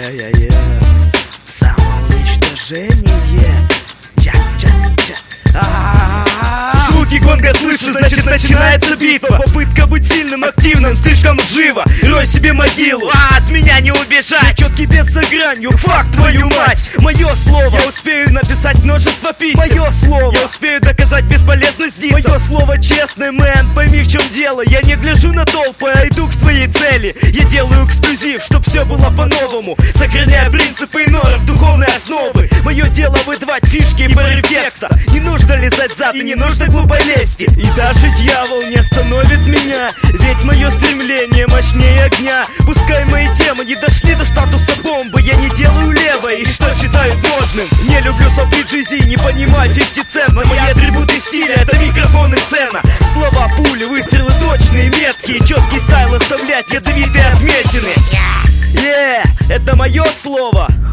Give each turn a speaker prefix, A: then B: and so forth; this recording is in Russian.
A: Самоуничтожение.
B: Звуки гонга слышу, значит начинается битва. Попытка быть сильным, активным, слишком живо. Рой себе могилу, от меня не убежать. Четкий без за гранью, факт, твою мать. Мое слово, я успею написать множество писем. Мое слово, я успею доказать бесполезность дисов. Мое слово честный, мэн, пойми в чем дело. Я не гляжу на толпы, а иду к своей цели. Я делаю эксклюзив, чтоб все было по-новому, сохраняя принципы и нормы духовной основы. Мое дело выдавать фишки и порыв текста. Не нужно лизать зад и не нужно глупой лести. И даже дьявол не остановит меня, ведь мое стремление мощнее огня. Пускай мои темы не дошли до статуса бомбы, я не делаю левое и что считают нужным. Не люблю сопли GZ, не понимаю 50 Cent. Мои атрибуты стиля — это микрофон и сцена. Слова пули, выстрелы точные, меткие, четкий стайл оставлять ядовитые отметины. Это мое слово.